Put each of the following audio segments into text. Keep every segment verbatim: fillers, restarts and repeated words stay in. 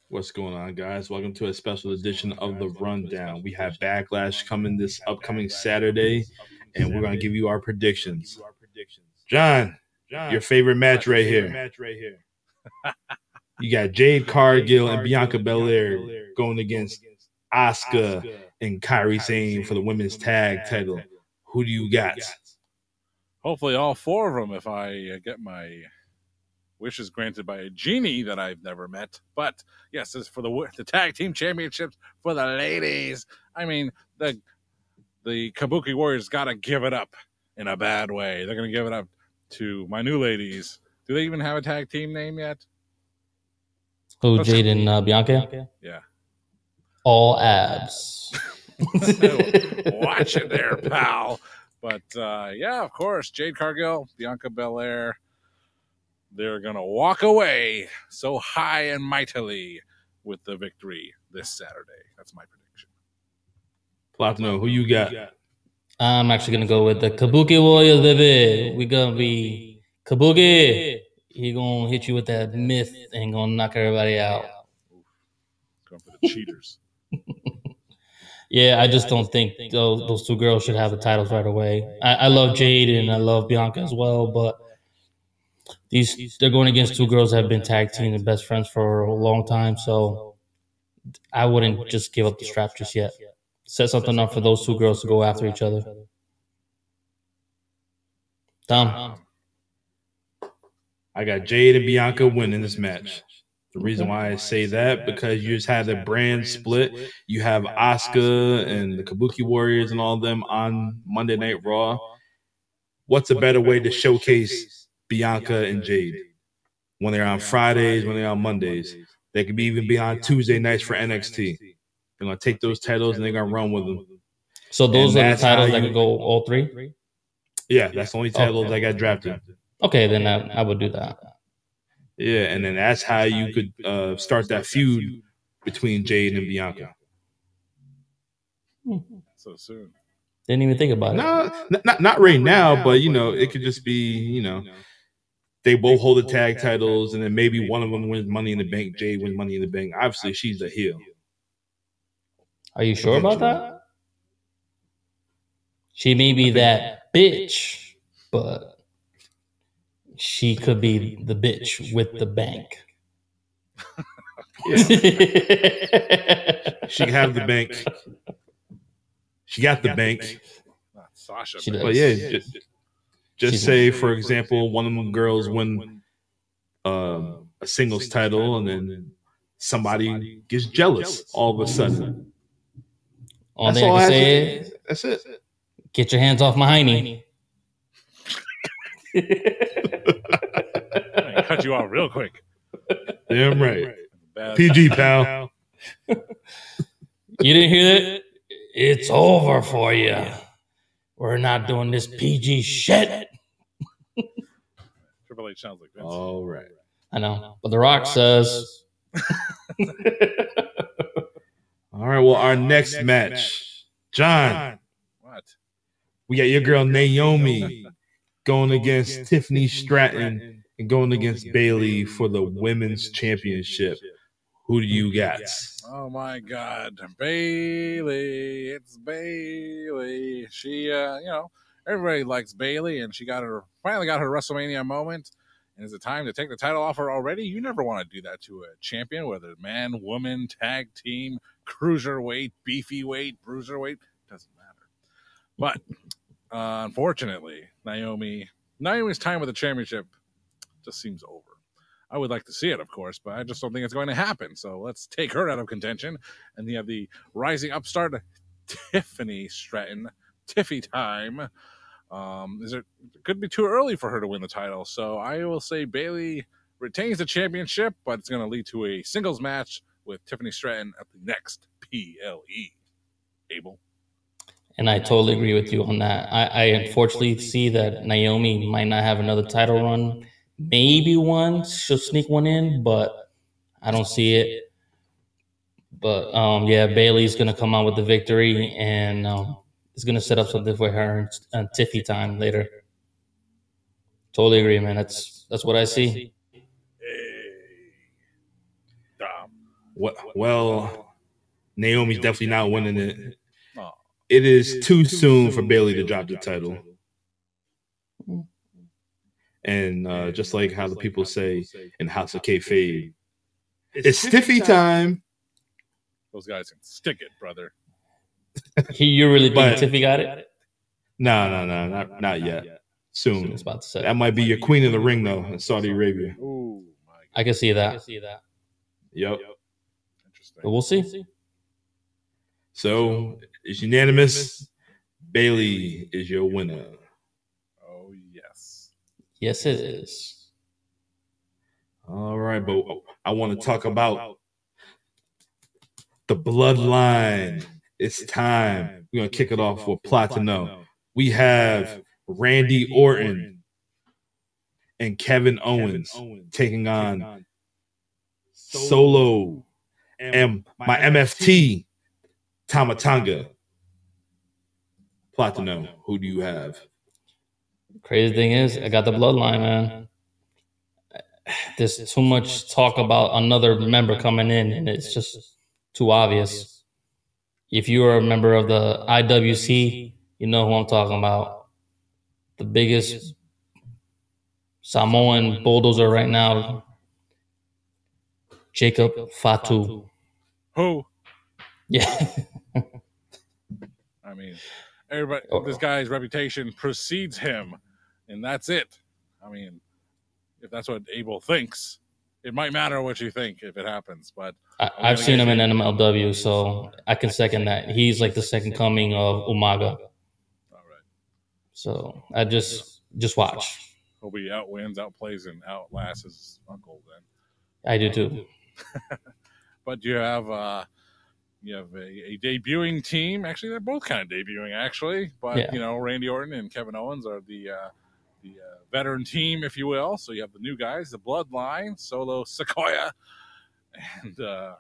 What's going on, guys? Welcome to a special edition of the Rundown. We have Backlash coming this upcoming Saturday, and we're going to give you our predictions. John, your favorite match right here. You got Jade Cargill and Bianca Belair going against Asuka and Kairi Sane for the women's tag title. Who do you got? Hopefully, all four of them if I uh, get my wishes granted by a genie that I've never met. But yes, this is for the the tag team championships for the ladies. I mean, the the Kabuki Warriors got to give it up in a bad way. They're going to give it up to my new ladies. Do they even have a tag team name yet? Who, Jade and uh, Bianca? Yeah. All abs. Watch it there, pal. But uh, yeah, of course, Jade Cargill, Bianca Belair. They're going to walk away so high and mightily with the victory this Saturday. That's my prediction. Platino, who you got? I'm actually going to go with the Kabuki Warriors, baby. We're going to be Kabuki. He going to hit you with that myth and going to knock everybody out. Going for the cheaters. Yeah, I just don't think those, those two girls should have the titles right away. I, I love Jade and I love Bianca as well, but these they're going against two girls that have been tag team and best friends for a long time, so I wouldn't just give up the strap just yet. Set something up for those two girls to go after each other. Tom? I got Jade and Bianca winning this match. The reason why I say that, because you just had the brand split. You have Asuka and the Kabuki Warriors and all of them on Monday Night Raw. What's a better way to showcase Bianca and Jade? When they're on Fridays, when they're on Mondays. They could be even be on Tuesday nights for N X T. They're going to take those titles and they're going to run with them. So those and are the titles that could go all three? Yeah, that's the only titles okay. I got drafted. Okay, then I, I would do that. Yeah, and then that's how you could uh, start that feud between Jade and Bianca. So soon. Didn't even think about no, it. No, not not right now, but you know, it could just be, you know, they both hold the tag titles, and then maybe one of them wins Money in the Bank. Jade wins Money in the Bank. Obviously, she's a heel. Are you sure about that? She may be that bitch, but she could be the bitch with the bank. Yeah. She can have the bank. She got the bank. Not Sasha. She does. But yeah, just, just say, for example, one of them girls win uh, a singles title, and then somebody gets jealous all of a sudden. All they can say is, that's it. Get your hands off my hiney. I cut you off real quick. Damn right. Bad. P G, pal. You didn't hear that? It's over for you. We're not doing this P G shit. Triple H sounds like Vince. All right. I know. But The Rock says. All right. Well, our next match. John. What? We got your girl Naomi going against Tiffany Stratton and going against Bayley for the women's championship. Who do you got? Oh my God, Bayley! It's Bayley. She, uh, you know, everybody likes Bayley, and she got her finally got her WrestleMania moment. And is it time to take the title off her already? You never want to do that to a champion, whether man, woman, tag team, cruiserweight, beefy weight, bruiserweight, doesn't matter. But uh, unfortunately, Naomi, Naomi's time with the championship just seems over. I would like to see it, of course, but I just don't think it's going to happen. So let's take her out of contention. And you have the rising upstart, Tiffany Stratton. Tiffy time. Um, is it, it could be too early for her to win the title. So I will say Bayley retains the championship, but it's going to lead to a singles match with Tiffany Stratton at the next P L E. Abel. And I totally agree with you on that. I, I unfortunately see that Naomi might not have another title run. Maybe one, she'll sneak one in, but I don't see it. But um, yeah, Bayley's gonna come out with the victory, and um, it's gonna set up something for her and Tiffy time later. Totally agree, man. That's that's what I see. Hey, Dom. What? Well, Naomi's definitely not winning it. Oh, It is too soon for Bailey to drop the title. And uh, just like how the people say in House of Kayfabe, it's stiffy time. those guys can stick it, brother. He, you really think But- Tiffy got it? No, no, no, not not yet. I Soon. was about to say. That might be your queen of the ring though in Saudi Arabia. Oh my god. I can see that. Yep. Interesting. But we'll see. So it's unanimous. Bailey is your winner. Oh yes. Yes, it is. All right, but I want to talk about the bloodline. It's time. We're gonna kick it off with Plot to Know. We have Randy Orton and Kevin Owens taking on Solo and my M F T, Tama Tonga. Plot to Know. Who do you have? Crazy thing is, I got the bloodline, man. There's too much talk about another member coming in, and it's just too obvious. If you are a member of the I W C, you know who I'm talking about. The biggest Samoan bulldozer right now, Jacob Fatu. Who? Yeah. I mean, everybody. This guy's reputation precedes him, and that's it. I mean, if that's what Abel thinks, it might matter what you think if it happens. But I, I've seen him in N M L W, so I can second that. He's like the second coming of Umaga. all right, So I just just watch. hope he outwins, outplays, and outlasts his uncle. Then, I do too. but you have uh, you have a, a debuting team. Actually, they're both kind of debuting, actually. But Yeah. you know, Randy Orton and Kevin Owens are the uh, the uh, veteran team, if you will. So you have the new guys, the Bloodline, Solo Sequoia, and uh,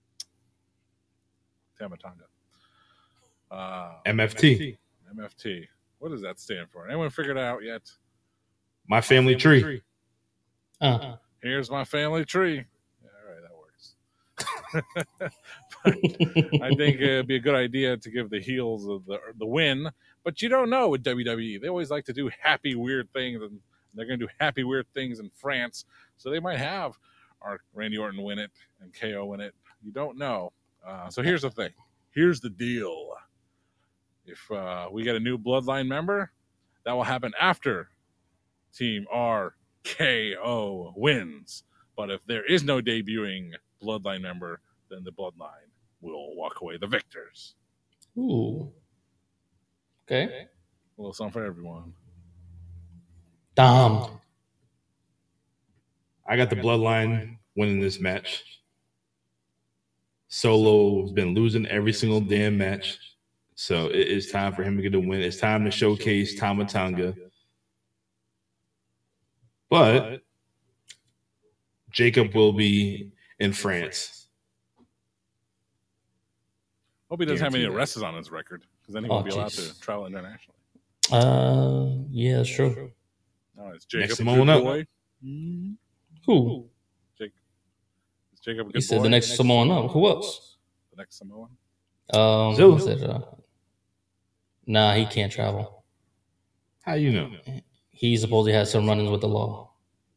Tama Tonga. Uh, M F T. M F T. What does that stand for? Anyone figured it out yet? My family tree. Uh, Here's my family tree. Yeah, all right, that works. But I think it'd be a good idea to give the heels of the the win, but you don't know with W W E. They always like to do happy, weird things, and they're going to do happy, weird things in France. So they might have our Randy Orton win it and K O win it. You don't know. Uh, so here's the thing. Here's the deal. If uh, we get a new Bloodline member, that will happen after Team R K O wins. But if there is no debuting Bloodline member, then the Bloodline will walk away the victors. ooh. Okay. A little something for everyone. Dom. I got the bloodline winning this match. Solo's been losing every single damn match. So it is time for him to get a win. It's time to showcase Tama Tonga. But Jacob will be in France. Hope he doesn't have any Guarantee that. arrests on his record, because then he Oh, won't be allowed jeez. to travel internationally. Uh, yeah, that's true. No, it's Jacob Next a Samoan good up. boy. Who? Jake, is Jacob a He good said boy? the next Samoan up. Who else? The next Samoan. Um, Zilla. who was it, uh, nah, he can't travel. How you know? He supposedly has some run-ins with the law,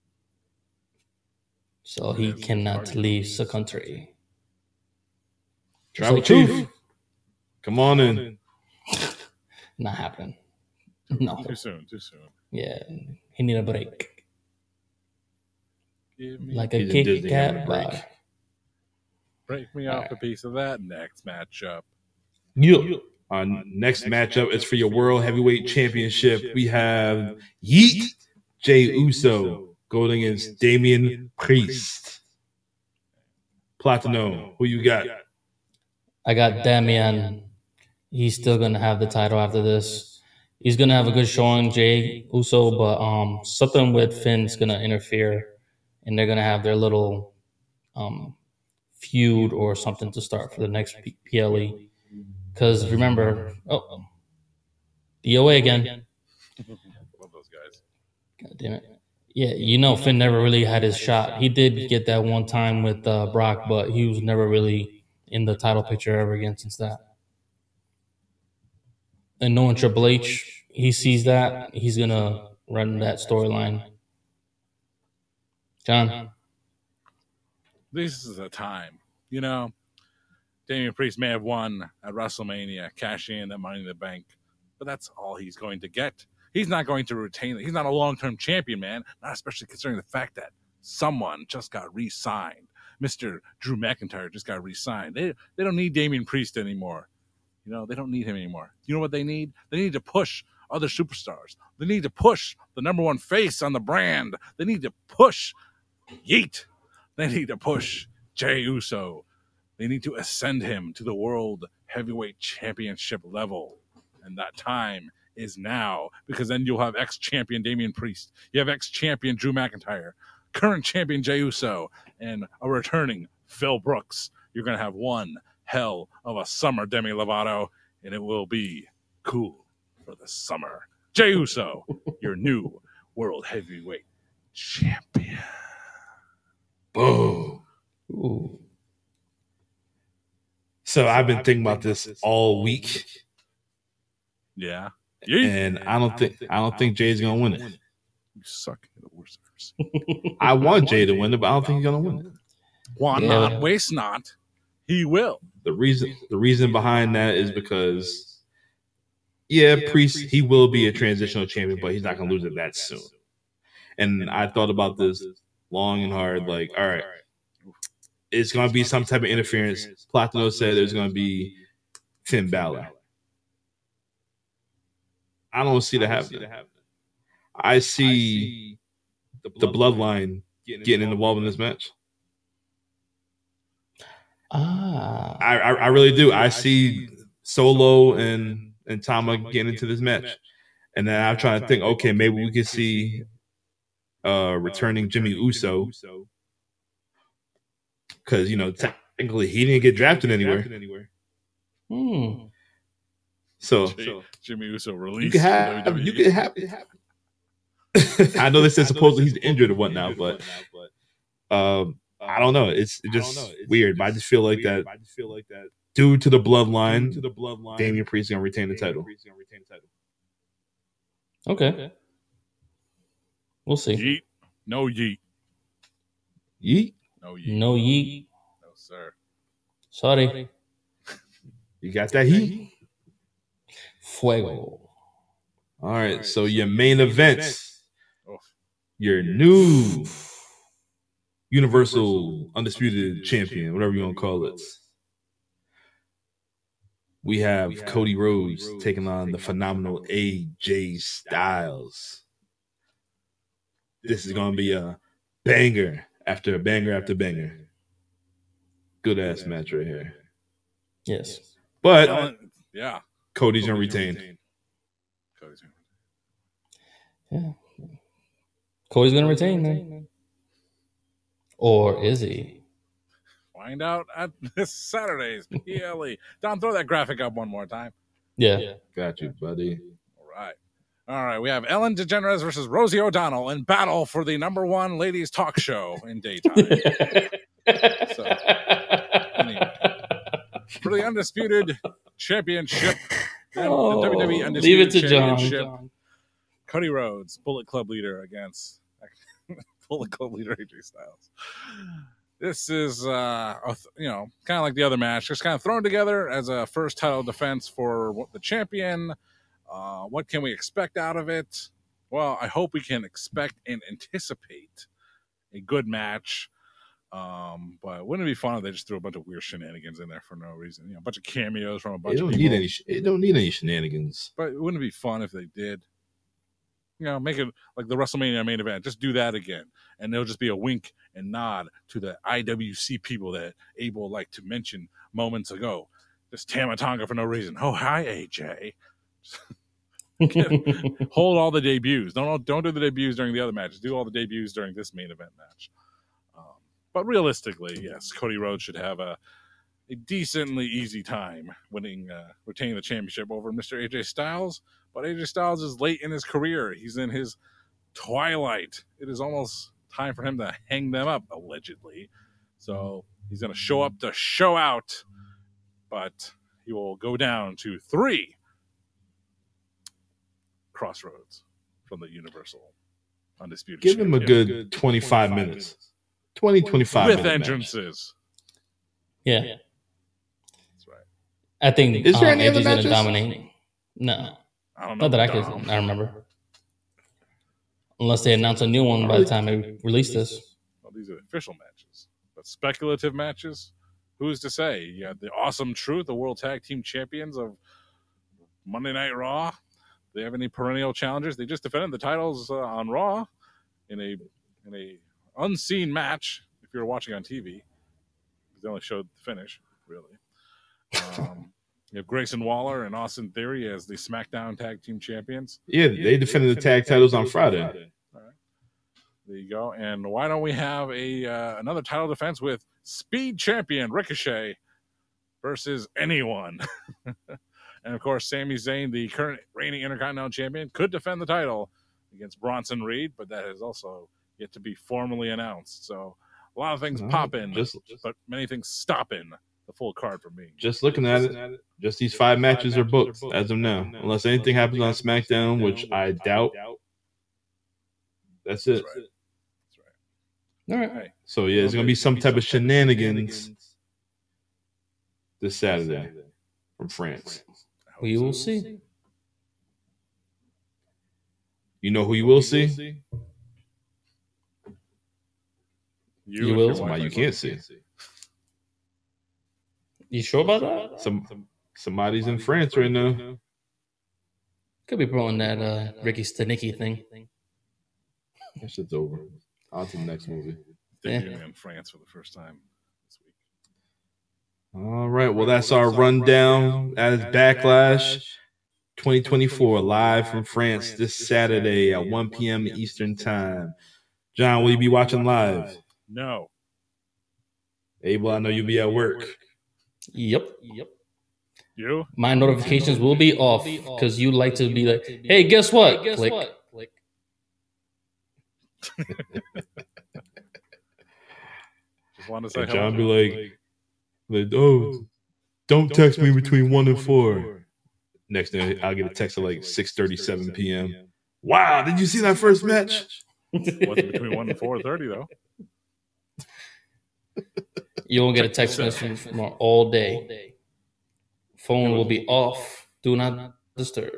so he Yes, cannot pardon. leave the country. Travel like Chief. Chief. Come on in. Not happening. No. Too soon. Too soon. Yeah, he need a break, Give me, like a He's in Kit Disney having a Kat break. bar. break me off a piece of that next matchup. Yeah. Our next matchup is for your World Heavyweight Championship. We have Yeet Jey Uso going against Damian Priest. Plot to know who you got. I got Damian. He's still gonna have the title after this. He's gonna have a good showing, Jay Uso, but um, something with Finn's gonna interfere, and they're gonna have their little um feud or something to start for the next P- PLE. Because remember, oh, D O A again. Love those guys. God damn it. Yeah, you know, Finn never really had his shot. He did get that one time with uh, Brock, but he was never really in the title picture ever again since that. And knowing Triple H, he sees that, he's going to run that storyline. John? This is a time, you know, Damian Priest may have won at WrestleMania, cashing in that Money in the Bank, but that's all he's going to get. He's not going to retain it. He's not a long-term champion, man, not especially considering the fact that someone just got re-signed. Mister Drew McIntyre just got re-signed. They, they don't need Damian Priest anymore. You know, they don't need him anymore. You know what they need? They need to push other superstars. They need to push the number one face on the brand. They need to push Yeet. They need to push Jey Uso. They need to ascend him to the World Heavyweight Championship level. And that time is now, because then you'll have ex-champion Damian Priest. You have ex-champion Drew McIntyre, current champion Jey Uso, and a returning Phil Brooks. You're going to have one hell of a summer, Demi Lovato, and it will be cool for the summer. Jey Uso, your new World Heavyweight Champion. Boom. Ooh. So I've been thinking about this all week, Yeah. and I don't think I don't think Jay's gonna win it. You suck at the worst. I want Jay to win it, but I don't think he's gonna win it. Why Yeah. not? Waste not. He will. The reason the reason behind that is because, yeah, Priest, he will be a transitional champion, but he's not gonna lose it that soon. And I thought about this long and hard. Like, all right, it's gonna be some type of interference. Platino said there's gonna be Finn Balor. I don't see that happening. I see the bloodline getting involved in this match. Ah. I, I, I really do. I see Solo and and Tama getting into this match, and then I'm trying to think. Okay, maybe we could see uh, returning Jimmy Uso, because you know technically he didn't get drafted anywhere. Hmm. So, J- Jimmy Uso released. you could have you could have. I know they said supposedly he's injured or whatnot, but um, I don't know. It's just weird. But I just feel like that due to the bloodline, to the bloodline, Damian Priest is gonna retain the title. Okay. We'll see. Yeet. No yeet. Yeet. No yeet. No yeet. No, sir. Sorry. You got that heat. Fuego. All right. So your main events, Oh, your new Universal Undisputed Champion, whatever you want to call it. We have Cody Rhodes taking on the phenomenal A J Styles. This is going to be a banger after banger after banger. Good ass match right here. Yes. But Ellen- yeah. Cody's going to retain. Cody's- Yeah. Cody's gonna retain then. Or is he? Find out at this Saturday's P L E. Don, throw that graphic up one more time. Yeah. Got you, buddy. All right. All right. We have Ellen DeGeneres versus Rosie O'Donnell in battle for the number one ladies talk show in daytime. So, anyway. For the undisputed championship, the Oh, W W E leave undisputed it to John. championship, Cody Rhodes, Bullet Club leader against Bullet Club leader A J Styles. This is, uh, a th- you know, kind of like the other match, just kind of thrown together as a first title defense for what- the champion. Uh, what can we expect out of it? Well, I hope we can expect and anticipate a good match. Um, but wouldn't it be fun if they just threw a bunch of weird shenanigans in there for no reason? You know, a bunch of cameos from a It bunch don't of need people. any. sh- It don't need any shenanigans. But wouldn't it be fun if they did? You know, make it like the WrestleMania main event. Just do that again. And there'll just be a wink and nod to the I W C people that Abel liked to mention moments ago. Just Tama Tonga for no reason. Oh, hi, A J. Hold all the debuts. Don't don't do the debuts during the other matches. Do all the debuts during this main event match. Um, but realistically, yes, Cody Rhodes should have a, a decently easy time winning, uh, retaining the championship over Mister A J Styles. But A J Styles is late in his career. He's in his twilight. It is almost time for him to hang them up, allegedly. So he's going to show up to show out, but he will go down to three Crossroads from the Universal Undisputed Give him a Champion. good twenty-five minutes. twenty, twenty-five With minute entrances. Yeah. That's right. I think Is there um, any other A J's going matches? to dominate. No. I don't know. Not that I can Dom. I remember. Unless they announce a new one by the time they release this. Well, these are official matches. But speculative matches, who's to say? You got the Awesome Truth, the World Tag Team Champions of Monday Night Raw. They have any perennial challengers? They just defended the titles uh, on Raw in a in a unseen match. If you're watching on T V, they only showed the finish, really. Um, you have Grayson Waller and Austin Theory as the SmackDown Tag Team Champions. Yeah, they defended the tag titles on Friday. All right, there you go. And why don't we have a uh, another title defense with Speed Champion Ricochet versus anyone? And, of course, Sami Zayn, the current reigning Intercontinental Champion, could defend the title against Bronson Reed, but that is also yet to be formally announced. So a lot of things No, pop in, just- but many things stop in the full card for me. Just looking at it, just these five matches are booked as of now. Unless anything happens on SmackDown, which I doubt. That's it. That's right. That's All right. right. Hey, So, yeah, it's going to be some type of shenanigans this Saturday from France. I hope We will so. see. You know who you will see? You, You if will? you're Somebody you watching. can't see. You sure about that? Some Somebody's in France right now. Could be pulling that uh, Ricky Stanicki thing. That shit's over. On to the next movie. Debuting in France for the first time this week. All right. Well, that's our rundown as Backlash twenty twenty-four live from France this Saturday at one p.m. Eastern Time. John, will you be watching live? No. Abel, I know you'll be at work. Yep. Yep. You? My notifications will be off because you like to be like, hey, guess what? Click. Click. Just wanted to say And hello. John be like, like, oh, don't text me between one and four. Next thing, I'll get a text at like six thirty-seven p.m. Wow, did you see that first match? Wasn't between one and four thirty though. You won't get a text message from her all day. Phone will be off. Do not disturb.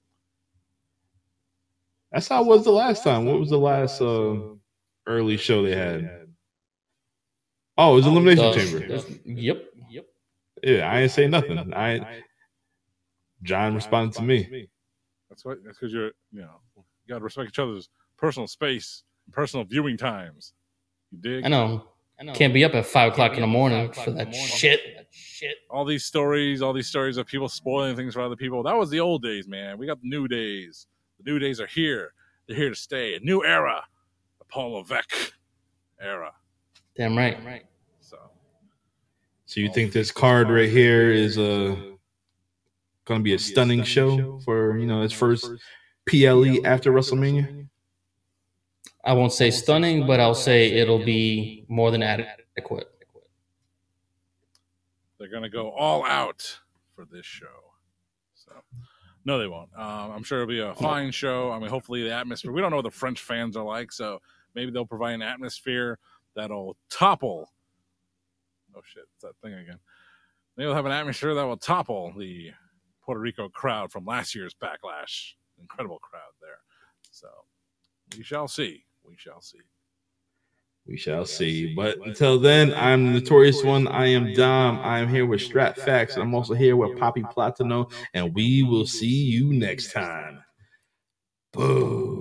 That's how it was the last time. What was the last uh, early show they had? Oh, it was Elimination Uh, Chamber. Yep. Yep. Yeah, I ain't say nothing. I John responded to me. That's what. That's because you're, you know, you gotta respect each other's personal space, and personal viewing times. You dig? I know. Can't be up at five o'clock in the morning for that shit. Shit. All these stories, all these stories of people spoiling things for other people. That was the old days, man. We got the new days. The new days are here. They're here to stay. A new era. The Paul Levesque era. Damn right. So So you think this card right here is uh, going to be a stunning show for, you know, its first P L E after WrestleMania? I won't say stunning, but I'll say it'll be more than adequate. they're gonna go all out for this show. So no, they won't. Um, I'm sure it'll be a fine show. I mean, hopefully the atmosphere. We don't know what the French fans are like, so maybe they'll provide an atmosphere that'll topple. Oh shit, it's that thing again. Maybe they'll have an atmosphere that will topple the Puerto Rico crowd from last year's Backlash. Incredible crowd there. So we shall see. We shall see. We shall see. But until then, I'm the Notorious One. I am Dom. I am here with Strat Facts. I'm also here with Poppy Platino. And we will see you next time. Boo.